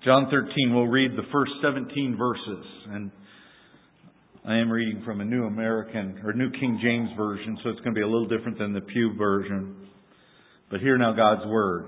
John 13, we'll read the first 17 verses. And I am reading from a New King James Version, so it's going to be a little different than the Pew Version. But hear now God's Word.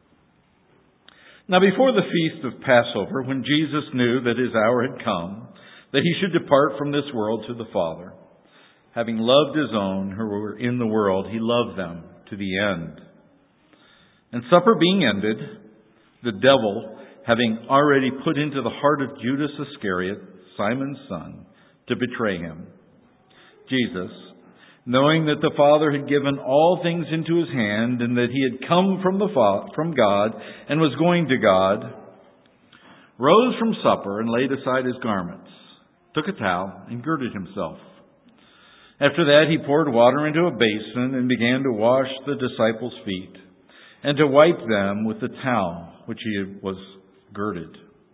Now before the feast of Passover, when Jesus knew that His hour had come, that He should depart from this world to the Father, having loved His own who were in the world, He loved them to the end. And supper being ended, the devil, having already put into the heart of Judas Iscariot, Simon's son, to betray Him, Jesus, knowing that the Father had given all things into His hand, and that He had come from God and was going to God, rose from supper and laid aside His garments, took a towel and girded Himself. After that He poured water into a basin and began to wash the disciples' feet and to wipe them with the towel which He was girded.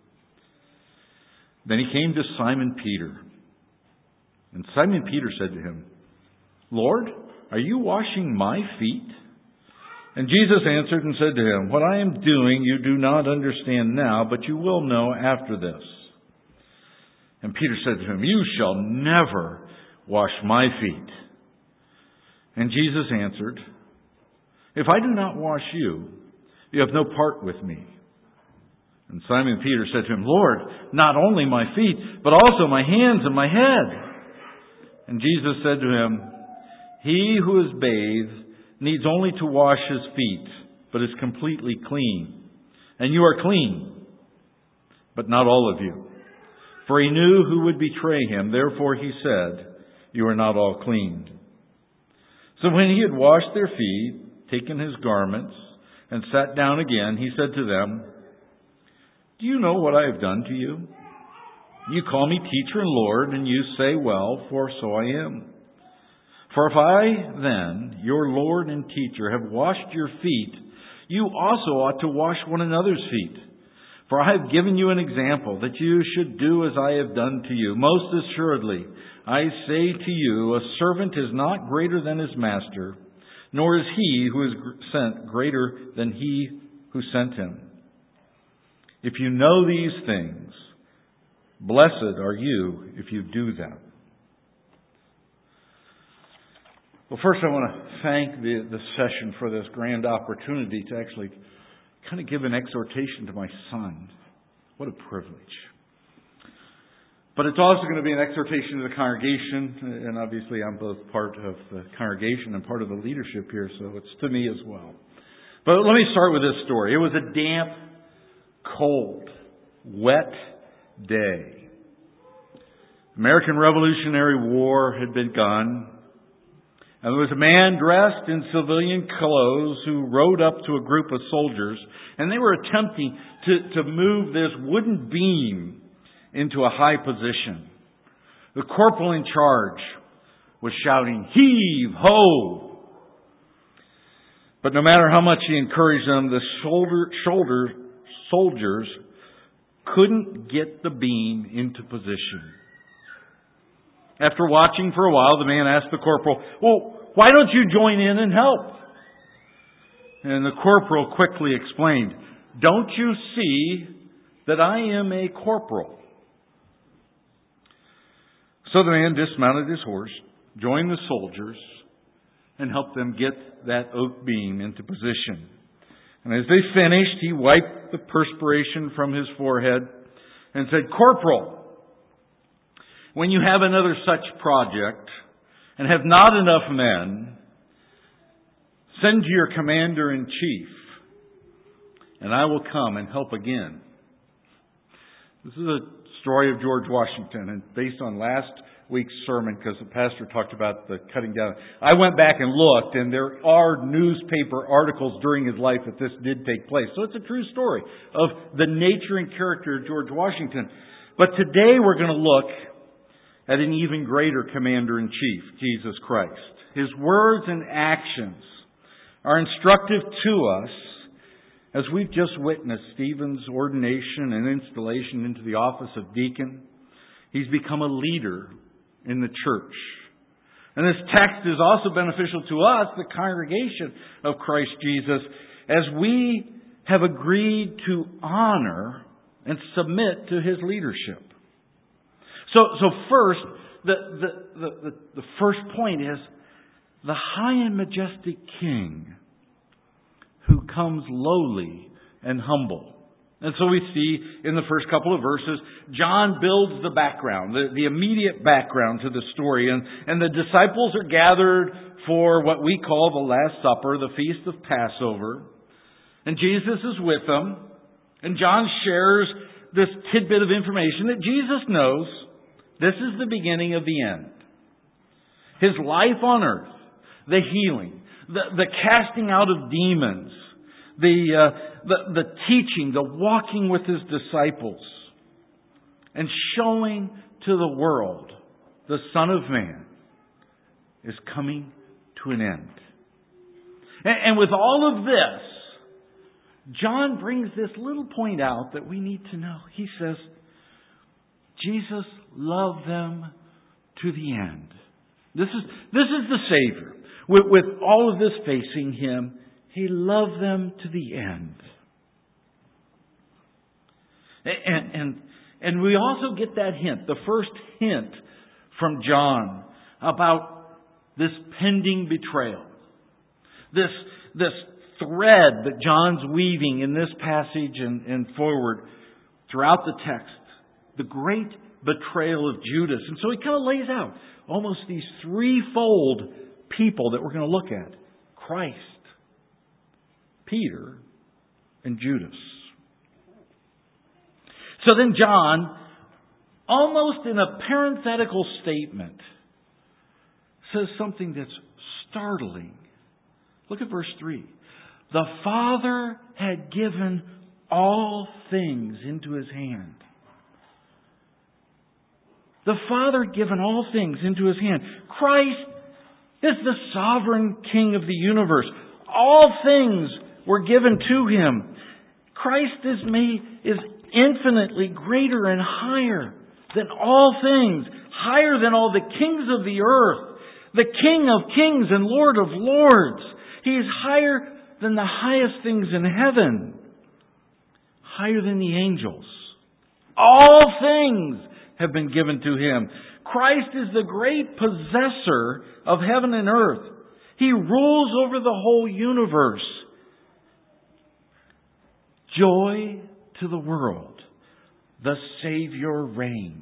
Then He came to Simon Peter. And Simon Peter said to Him, Lord, are you washing my feet? And Jesus answered and said to him, What I am doing you do not understand now, but you will know after this. And Peter said to him, You shall never wash my feet. And Jesus answered, If I do not wash you, you have no part with me. And Simon Peter said to Him, Lord, not only my feet, but also my hands and my head. And Jesus said to him, He who is bathed needs only to wash his feet, but is completely clean. And you are clean, but not all of you. For He knew who would betray Him. Therefore He said, You are not all clean. So when He had washed their feet, taken His garments, and sat down again, He said to them, Do you know what I have done to you? You call me teacher and Lord, and you say, Well, for so I am. For if I then, your Lord and teacher, have washed your feet, you also ought to wash one another's feet. For I have given you an example, that you should do as I have done to you. Most assuredly, I say to you, a servant is not greater than his master, nor is he who is sent greater than he who sent him. If you know these things, blessed are you if you do them. Well, first I want to thank the session for this grand opportunity to actually kind of give an exhortation to my son. What a privilege. But it's also going to be an exhortation to the congregation, and obviously I'm both part of the congregation and part of the leadership here, so it's to me as well. But let me start with this story. It was a damp, cold, wet day. American Revolutionary War had begun, and there was a man dressed in civilian clothes who rode up to a group of soldiers, and they were attempting to move this wooden beam into a high position. The corporal in charge was shouting, Heave, ho! But no matter how much he encouraged them, the soldiers couldn't get the beam into position. After watching for a while, the man asked the corporal, Well, why don't you join in and help? And the corporal quickly explained, Don't you see that I am a corporal? So the man dismounted his horse, joined the soldiers, and helped them get that oak beam into position. And as they finished, he wiped the perspiration from his forehead and said, Corporal, when you have another such project and have not enough men, send to your commander-in-chief, and I will come and help again. This is a story of George Washington, and based on last week's sermon, because the pastor talked about the cutting down. I went back and looked, and there are newspaper articles during his life that this did take place. So it's a true story of the nature and character of George Washington. But today we're going to look at an even greater commander-in-chief, Jesus Christ. His words and actions are instructive to us as we've just witnessed Stephen's ordination and installation into the office of deacon. He's become a leader in the church. And this text is also beneficial to us, the congregation of Christ Jesus, as we have agreed to honor and submit to His leadership. So first, the first point is the high and majestic King who comes lowly and humble. And so we see in the first couple of verses, John builds the background, the immediate background to the story. And the disciples are gathered for what we call the Last Supper, the Feast of Passover. And Jesus is with them. And John shares this tidbit of information that Jesus knows this is the beginning of the end. His life on earth, the healing, the casting out of demons, the teaching, the walking with His disciples, and showing to the world the Son of Man is coming to an end. And with all of this, John brings this little point out that we need to know. He says, Jesus loved them to the end. This is the Savior. With all of this facing Him, He loved them to the end. And we also get that hint, the first hint from John about this pending betrayal. This thread that John's weaving in this passage and forward throughout the text. The great betrayal of Judas. And so he kind of lays out almost these threefold people that we're going to look at. Christ, Peter, and Judas. So then John, almost in a parenthetical statement, says something that's startling. Look at verse 3. The Father had given all things into His hand. The Father had given all things into His hand. Christ is the sovereign King of the universe. All things were given to Him. Christ is infinitely greater and higher than all things, higher than all the kings of the earth, the King of kings and Lord of lords. He is higher than the highest things in heaven, higher than the angels. All things have been given to Him. Christ is the great possessor of heaven and earth. He rules over the whole universe. Joy to the world. The Savior reigns.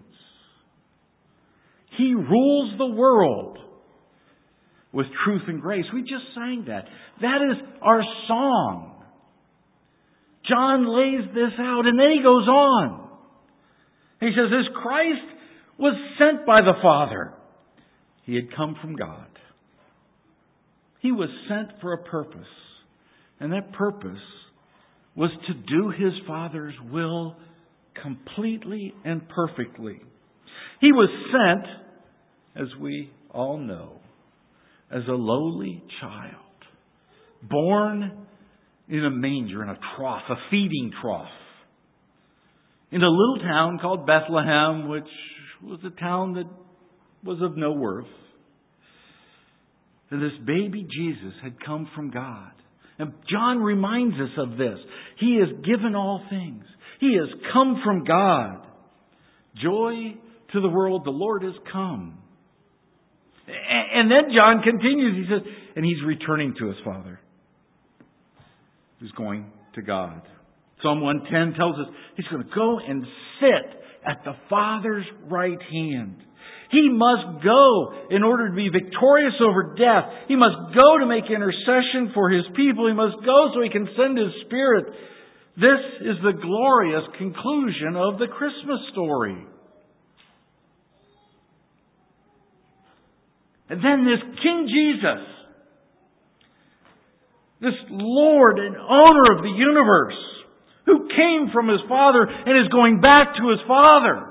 He rules the world with truth and grace. We just sang that. That is our song. John lays this out and then he goes on. He says, as Christ was sent by the Father, He had come from God. He was sent for a purpose. And that purpose was to do His Father's will completely and perfectly. He was sent, as we all know, as a lowly child, born in a manger, in a trough, a feeding trough, in a little town called Bethlehem, which was a town that was of no worth. And this baby Jesus had come from God. And John reminds us of this. He has given all things. He has come from God. Joy to the world, the Lord has come. And then John continues. He says, and He's returning to His Father. He's going to God. Psalm 110 tells us He's going to go and sit at the Father's right hand. He must go in order to be victorious over death. He must go to make intercession for His people. He must go so He can send His Spirit. This is the glorious conclusion of the Christmas story. And then this King Jesus, this Lord and owner of the universe, who came from His Father and is going back to His Father,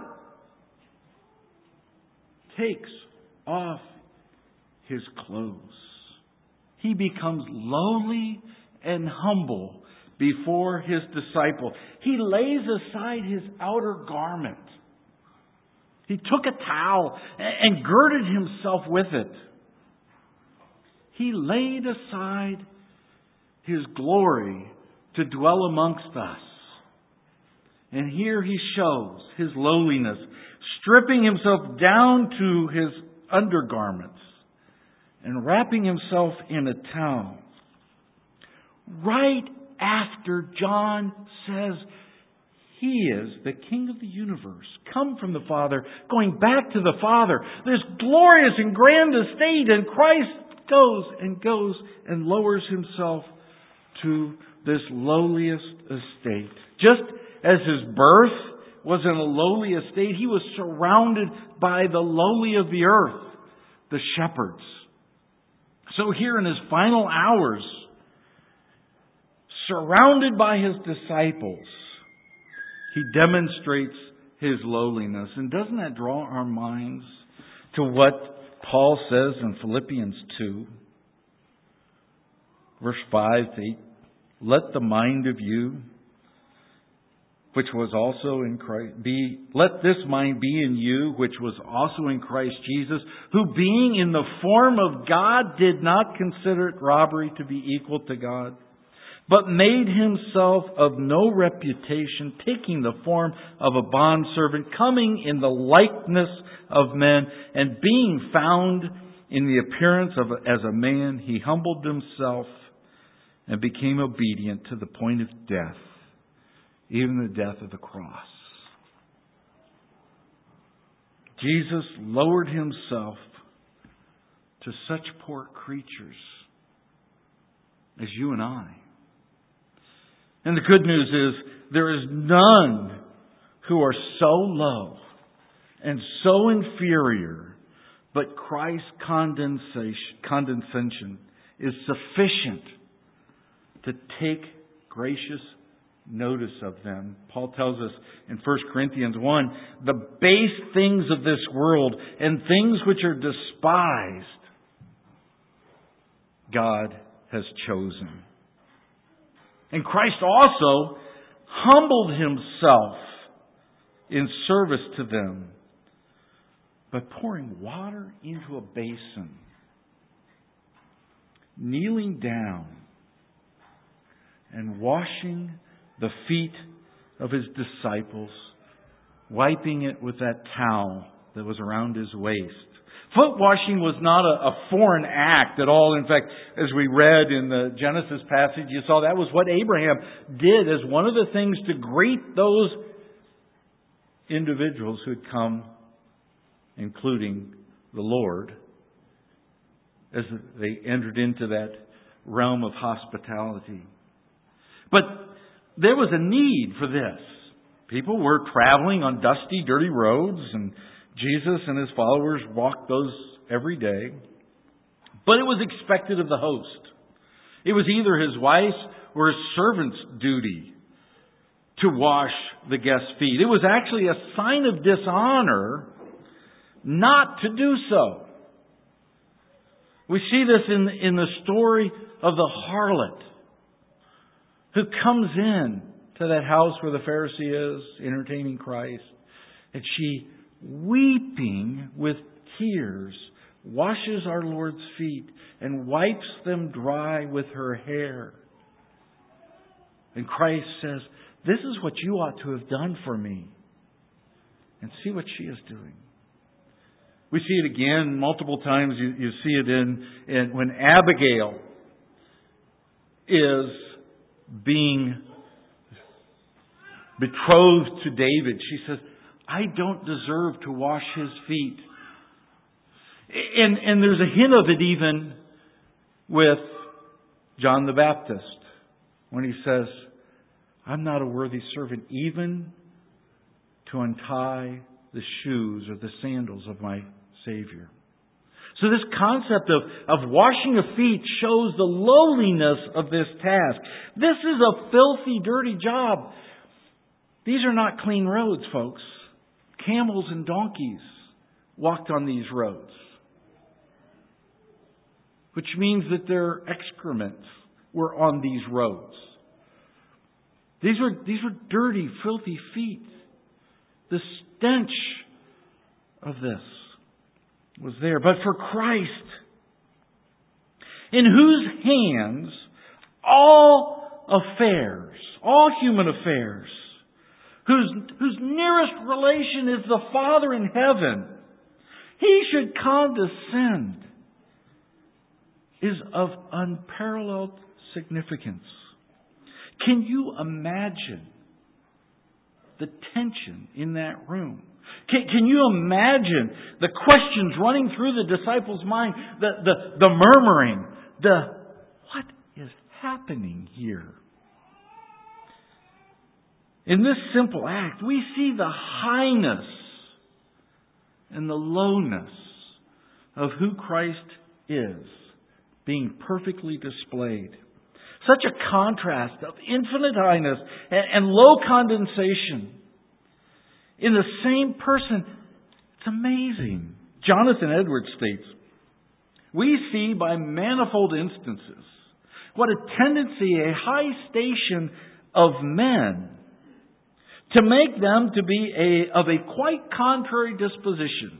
takes off His clothes. He becomes lowly and humble before His disciple. He lays aside His outer garment. He took a towel and girded Himself with it. He laid aside His glory to dwell amongst us. And here He shows His lowliness, stripping Himself down to His undergarments and wrapping Himself in a towel. Right after John says He is the King of the universe, come from the Father, going back to the Father. This glorious and grand estate, and Christ goes and lowers Himself to this lowliest estate. Just as His birth was in a lowly estate, He was surrounded by the lowly of the earth, the shepherds. So here in His final hours, surrounded by His disciples, He demonstrates His lowliness. And doesn't that draw our minds to what Paul says in Philippians 2, verse 5 to 8? Let the mind of you, which was also in Christ, let this mind be in you, which was also in Christ Jesus, who being in the form of God did not consider it robbery to be equal to God, but made Himself of no reputation, taking the form of a bondservant, coming in the likeness of men, and being found in the appearance as a man, He humbled Himself and became obedient to the point of death, even the death of the cross. Jesus lowered Himself to such poor creatures as you and I. And the good news is there is none who are so low and so inferior, but Christ's condescension is sufficient to take gracious notice of them. Paul tells us in 1 Corinthians 1, the base things of this world and things which are despised, God has chosen. And Christ also humbled Himself in service to them by pouring water into a basin, kneeling down and washing the feet of His disciples, wiping it with that towel that was around His waist. Foot washing was not a foreign act at all. In fact, as we read in the Genesis passage, you saw that was what Abraham did as one of the things to greet those individuals who had come, including the Lord, as they entered into that realm of hospitality. But there was a need for this. People were traveling on dusty, dirty roads, and Jesus and His followers walked those every day. But it was expected of the host. It was either his wife's or his servant's duty to wash the guest's feet. It was actually a sign of dishonor not to do so. We see this in the story of the harlot who comes in to that house where the Pharisee is, entertaining Christ. And she, weeping with tears, washes our Lord's feet and wipes them dry with her hair. And Christ says, this is what you ought to have done for me. And see what she is doing. We see it again multiple times. You see it in when Abigail is being betrothed to David. She says, I don't deserve to wash his feet. And there's a hint of it even with John the Baptist when he says, I'm not a worthy servant even to untie the shoes or the sandals of my Savior. So this concept of washing of feet shows the lowliness of this task. This is a filthy, dirty job. These are not clean roads, folks. Camels and donkeys walked on these roads, which means that their excrements were on these roads. These were dirty, filthy feet. The stench of this was there. But for Christ, in whose hands all affairs, all human affairs, whose nearest relation is the Father in heaven, He should condescend, is of unparalleled significance. Can you imagine the tension in that room? Can you imagine the questions running through the disciples' mind, the murmuring, what is happening here? In this simple act, we see the highness and the lowness of who Christ is being perfectly displayed. Such a contrast of infinite highness and low condensation in the same person. It's amazing. Jonathan Edwards states, "We see by manifold instances what a tendency, a high station of men to make them to be of a quite contrary disposition.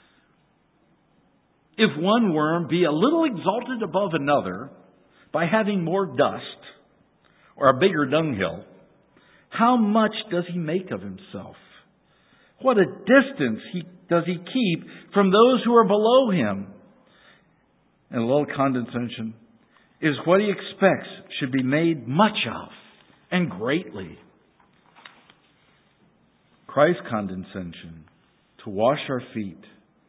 If one worm be a little exalted above another by having more dust or a bigger dunghill, how much does he make of himself? What a distance does he keep from those who are below him? And low condescension is what he expects should be made much of, and greatly. Christ's condescension to wash our feet.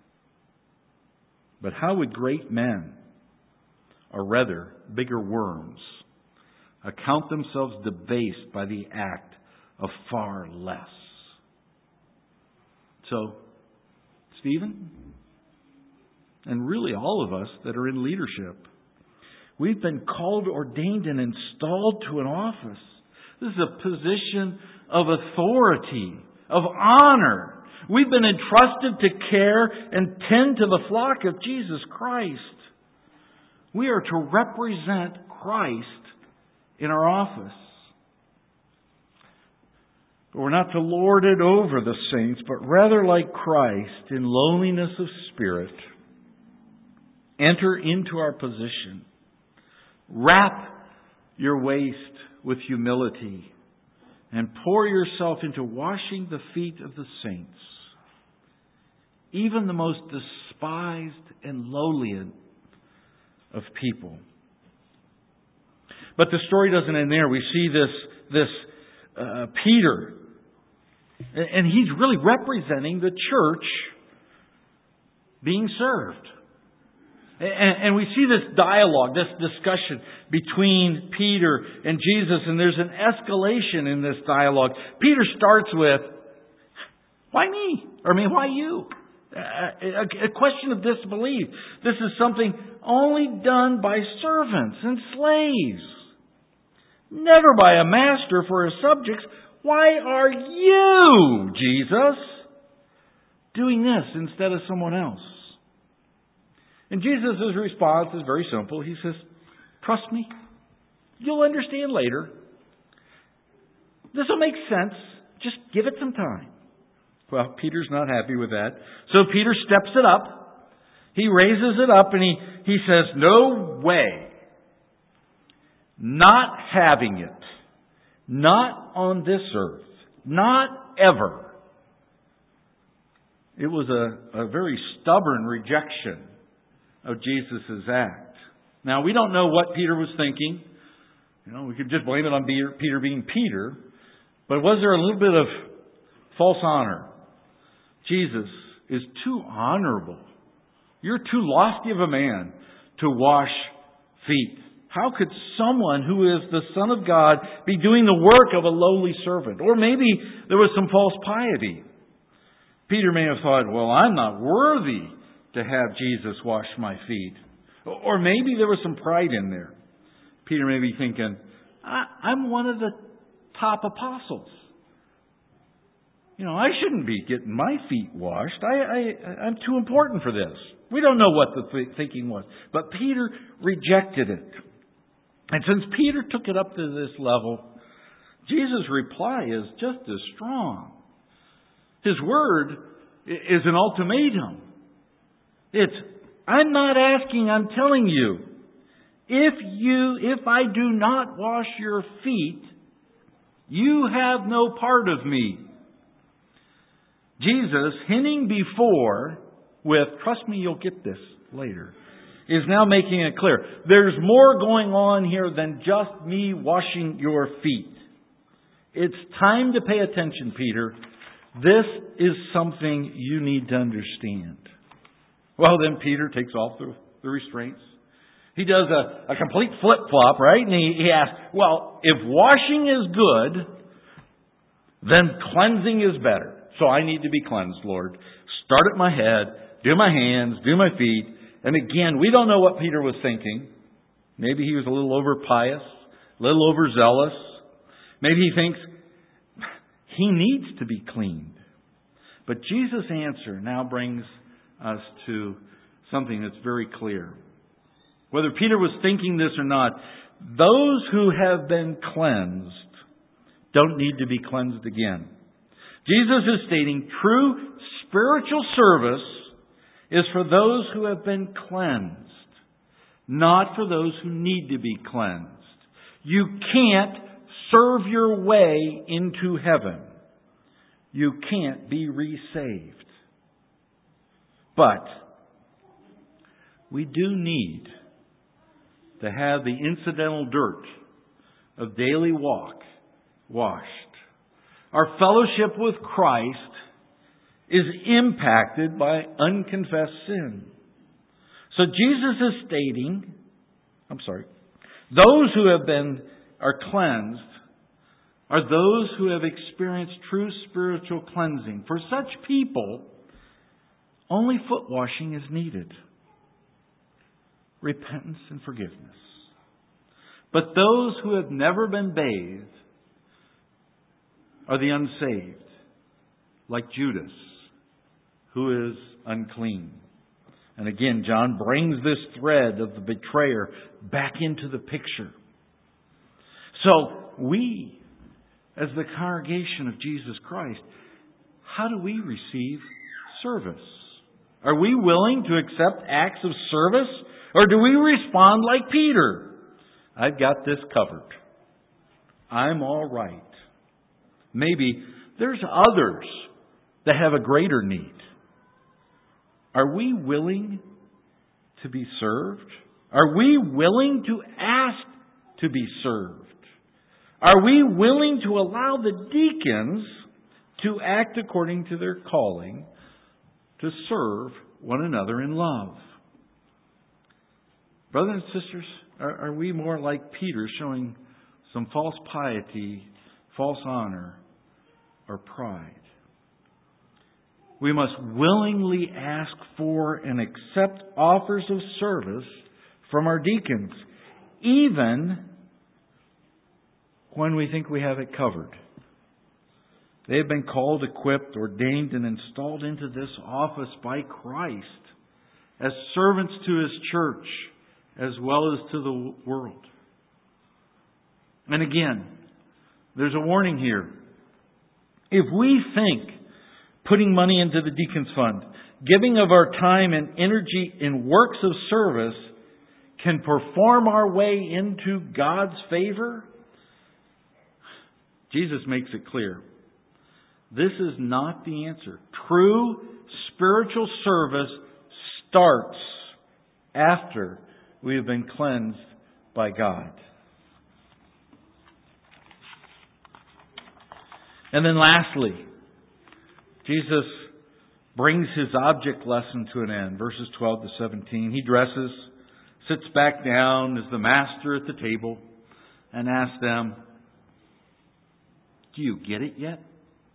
But how would great men, or rather bigger worms, account themselves debased by the act of far less?" So, Stephen, and really all of us that are in leadership, we've been called, ordained, and installed to an office. This is a position of authority, of honor. We've been entrusted to care and tend to the flock of Jesus Christ. We are to represent Christ in our office. But we're not to lord it over the saints, but rather like Christ, in lowliness of spirit, enter into our position. Wrap your waist with humility and pour yourself into washing the feet of the saints, even the most despised and lowly of people. But the story doesn't end there. We see this Peter, and he's really representing the church being served. And we see this dialogue, this discussion between Peter and Jesus, and there's an escalation in this dialogue. Peter starts with, "Why me? Why you?" A question of disbelief. This is something only done by servants and slaves, never by a master for his subjects. Why are you, Jesus, doing this instead of someone else? And Jesus' response is very simple. He says, "Trust me. You'll understand later. This will make sense. Just give it some time." Well, Peter's not happy with that. So Peter steps it up. He raises it up and he says, "No way. Not having it. Not on this earth. Not ever." It was a very stubborn rejection of Jesus' act. Now, we don't know what Peter was thinking. We could just blame it on Peter being Peter. But was there a little bit of false honor? Jesus is too honorable. You're too lofty of a man to wash feet. How could someone who is the Son of God be doing the work of a lowly servant? Or maybe there was some false piety. Peter may have thought, "Well, I'm not worthy to have Jesus wash my feet." Or maybe there was some pride in there. Peter may be thinking, "I'm one of the top apostles. I shouldn't be getting my feet washed. I'm too important for this." We don't know what the thinking was. But Peter rejected it. And since Peter took it up to this level, Jesus' reply is just as strong. His word is an ultimatum. It's, "I'm not asking, I'm telling you. If I do not wash your feet, you have no part of me." Jesus, hinting before with, trust me, you'll get this later, is now making it clear. There's more going on here than just me washing your feet. It's time to pay attention, Peter. This is something you need to understand. Well, then Peter takes off the restraints. He does a complete flip-flop, right? And he asks, well, if washing is good, then cleansing is better. So I need to be cleansed, Lord. Start at my head, do my hands, do my feet. And again, we don't know what Peter was thinking. Maybe he was a little over-pious, a little overzealous. Maybe he thinks he needs to be cleaned. But Jesus' answer now brings us to something that's very clear. Whether Peter was thinking this or not, those who have been cleansed don't need to be cleansed again. Jesus is stating true spiritual service is for those who have been cleansed, not for those who need to be cleansed. You can't serve your way into heaven. You can't be resaved. But we do need to have the incidental dirt of daily walk washed. Our fellowship with Christ is impacted by unconfessed sin. So Jesus is stating, those who are cleansed are those who have experienced true spiritual cleansing. For such people, only foot washing is needed. Repentance and forgiveness. But those who have never been bathed are the unsaved, like Judas, who is unclean. And again, John brings this thread of the betrayer back into the picture. So we, as the congregation of Jesus Christ, how do we receive service? Are we willing to accept acts of service? Or do we respond like Peter? I've got this covered. I'm all right. Maybe there's others that have a greater need. Are we willing to be served? Are we willing to ask to be served? Are we willing to allow the deacons to act according to their calling to serve one another in love? Brothers and sisters, are we more like Peter, showing some false piety, false honor, or pride? We must willingly ask for and accept offers of service from our deacons, even when we think we have it covered. They have been called, equipped, ordained, and installed into this office by Christ as servants to His church as well as to the world. And again, there's a warning here. If we think putting money into the deacons fund, giving of our time and energy in works of service can perform our way into God's favor, Jesus makes it clear. This is not the answer. True spiritual service starts after we have been cleansed by God. And then lastly, Jesus brings His object lesson to an end. Verses 12 to 17. He dresses, sits back down as the master at the table, and asks them, do you get it yet?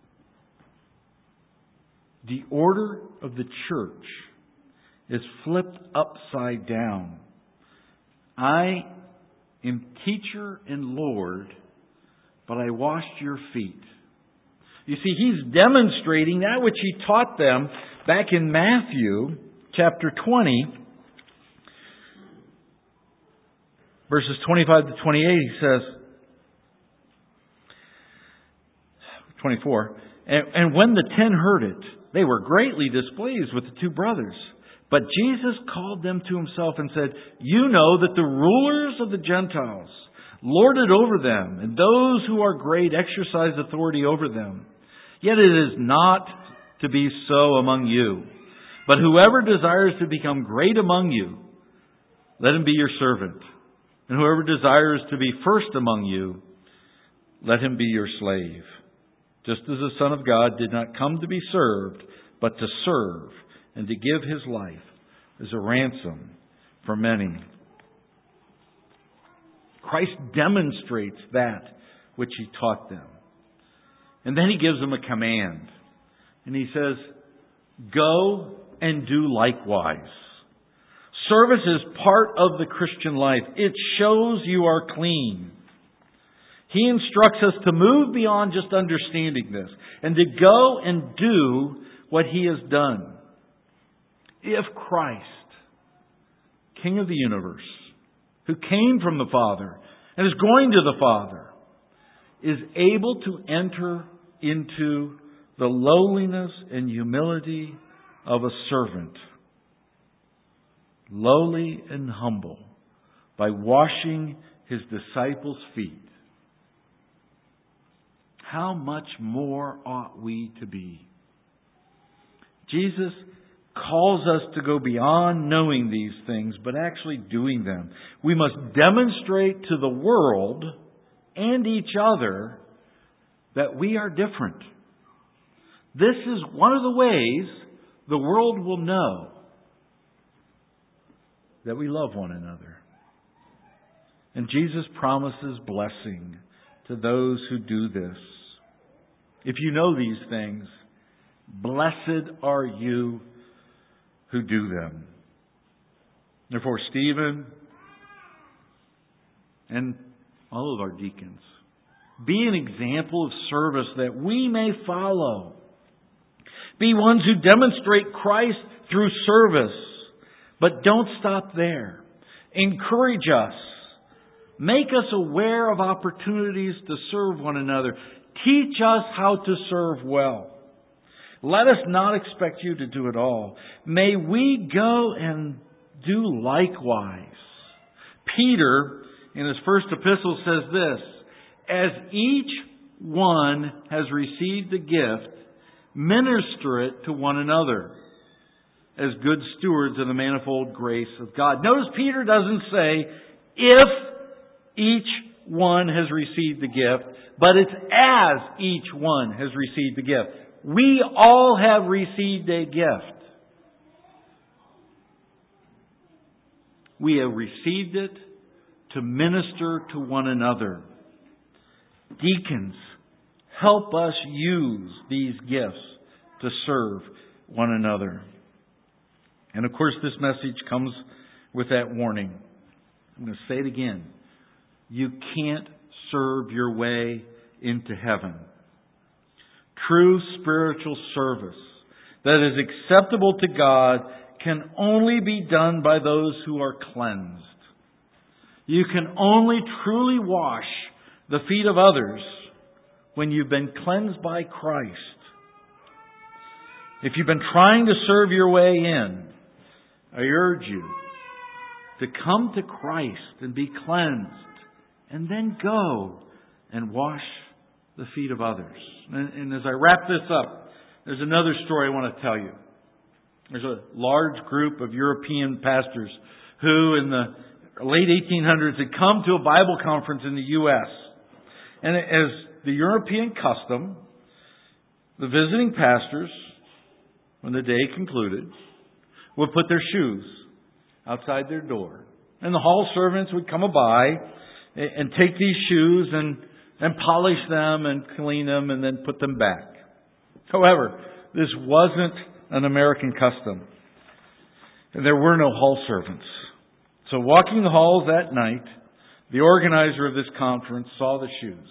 The order of the church is flipped upside down. I am teacher and Lord, but I washed your feet. You see, He's demonstrating that which He taught them back in Matthew chapter 20, verses 25 to 28. He says, 24, and when the 10 heard it, they were greatly displeased with the two brothers. But Jesus called them to Himself and said, you know that the rulers of the Gentiles lord it over them, and those who are great exercise authority over them. Yet it is not to be so among you. But whoever desires to become great among you, let him be your servant. And whoever desires to be first among you, let him be your slave. Just as the Son of God did not come to be served, but to serve and to give His life as a ransom for many. Christ demonstrates that which He taught them. And then He gives them a command. And He says, go and do likewise. Service is part of the Christian life. It shows you are clean. He instructs us to move beyond just understanding this and to go and do what He has done. If Christ, King of the universe, who came from the Father and is going to the Father, is able to enter into the lowliness and humility of a servant, lowly and humble, by washing His disciples' feet, how much more ought we to be? Jesus calls us to go beyond knowing these things, but actually doing them. We must demonstrate to the world and each other that we are different. This is one of the ways the world will know that we love one another. And Jesus promises blessing to those who do this. If you know these things, blessed are you who do them. Therefore, Stephen and all of our deacons, be an example of service that we may follow. Be ones who demonstrate Christ through service, but don't stop there. Encourage us. Make us aware of opportunities to serve one another. Teach us how to serve well. Let us not expect you to do it all. May we go and do likewise. Peter, in his first epistle, says this, as each one has received a gift, minister it to one another as good stewards of the manifold grace of God. Notice Peter doesn't say, if each one has received the gift, but it's as each one has received the gift. We all have received a gift. We have received it to minister to one another. Deacons, help us use these gifts to serve one another. And of course, this message comes with that warning. I'm going to say it again. You can't serve your way into heaven. True spiritual service that is acceptable to God can only be done by those who are cleansed. You can only truly wash the feet of others when you've been cleansed by Christ. If you've been trying to serve your way in, I urge you to come to Christ and be cleansed, and then go and wash the feet of others. And as I wrap this up, there's another story I want to tell you. There's a large group of European pastors who in the late 1800s had come to a Bible conference in the U.S. And as the European custom, the visiting pastors, when the day concluded, would put their shoes outside their door. And the hall servants would come by and take these shoes and polish them and clean them and then put them back. However, this wasn't an American custom. And there were no hall servants. So walking the halls that night, the organizer of this conference saw the shoes.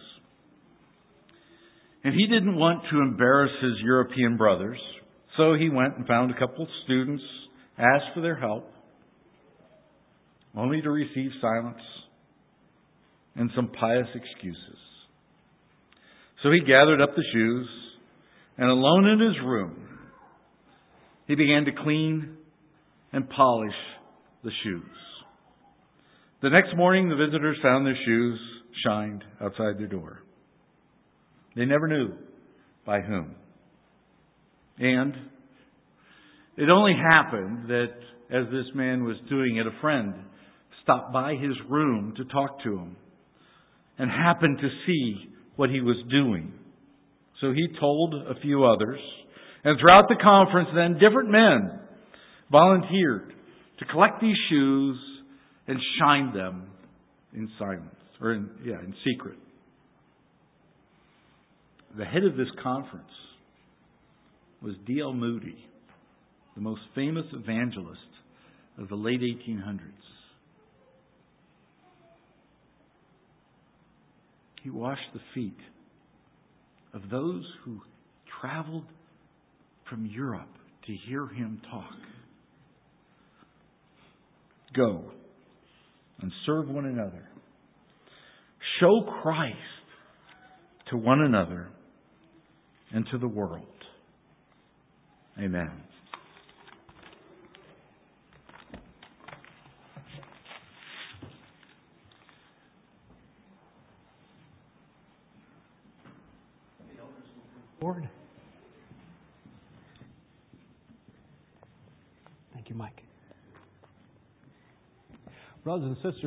And he didn't want to embarrass his European brothers. So he went and found a couple of students, asked for their help, only to receive silence and some pious excuses. So he gathered up the shoes, and alone in his room, he began to clean and polish the shoes. The next morning, the visitors found their shoes shined outside their door. They never knew by whom. And it only happened that as this man was doing it, a friend stopped by his room to talk to him and happened to see what he was doing. So he told a few others. And throughout the conference then, different men volunteered to collect these shoes and shine them in silence, or in secret. The head of this conference was D.L. Moody, the most famous evangelist of the late 1800s. He washed the feet of those who traveled from Europe to hear him talk. Go and serve one another. Show Christ to one another and to the world. Amen. Lord. Thank you, Mike. Brothers and sisters,